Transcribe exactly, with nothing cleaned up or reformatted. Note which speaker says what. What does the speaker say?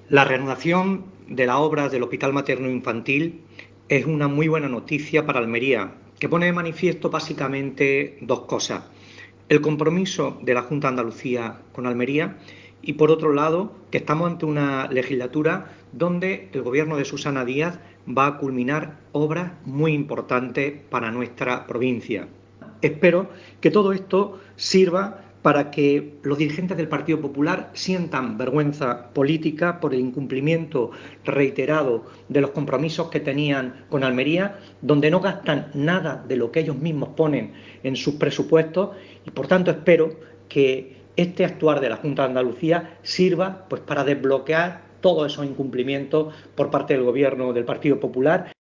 Speaker 1: La reanudación de la obra del Hospital Materno Infantil es una muy buena noticia para Almería, que pone de manifiesto básicamente dos cosas. El compromiso de la Junta de Andalucía con Almería y, por otro lado, que estamos ante una legislatura donde el gobierno de Susana Díaz va a culminar obras muy importantes para nuestra provincia. Espero que todo esto sirva para que los dirigentes del Partido Popular sientan vergüenza política por el incumplimiento reiterado de los compromisos que tenían con Almería, donde no gastan nada de lo que ellos mismos ponen en sus presupuestos, y por tanto espero que este actuar de la Junta de Andalucía sirva pues para desbloquear todos esos incumplimientos por parte del gobierno del Partido Popular.